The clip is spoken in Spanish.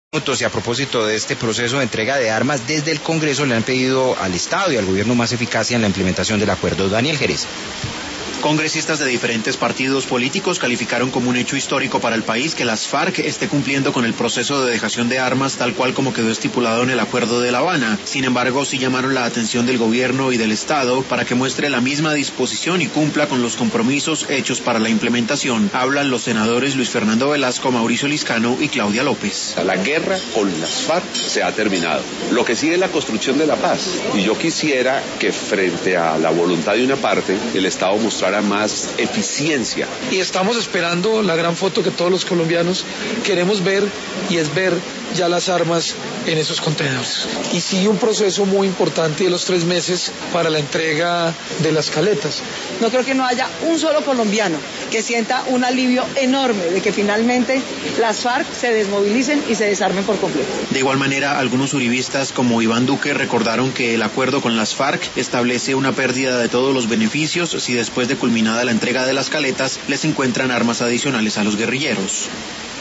Y a propósito de este proceso de entrega de armas, desde el Congreso le han pedido al Estado y al gobierno más eficacia en la implementación del acuerdo. Daniel Jerez. Congresistas de diferentes partidos políticos calificaron como un hecho histórico para el país que las FARC esté cumpliendo con el proceso de dejación de armas tal cual como quedó estipulado en el Acuerdo de La Habana. Sin embargo, sí llamaron la atención del gobierno y del Estado para que muestre la misma disposición y cumpla con los compromisos hechos para la implementación. Hablan los senadores Luis Fernando Velasco, Mauricio Liscano y Claudia López. La guerra con las FARC se ha terminado. Lo que sigue es la construcción de la paz. Y yo quisiera que frente a la voluntad de una parte, el Estado mostrara más eficiencia. Y estamos esperando la gran foto que todos los colombianos queremos ver, y es ver ya las armas en esos contenedores. Y sigue un proceso muy importante de los 3 meses para la entrega de las caletas. No creo que no haya un solo colombiano que sienta un alivio enorme de que finalmente las FARC se desmovilicen y se desarmen por completo. De igual manera, algunos uribistas como Iván Duque recordaron que el acuerdo con las FARC establece una pérdida de todos los beneficios si después de culminada la entrega de las caletas les encuentran armas adicionales a los guerrilleros.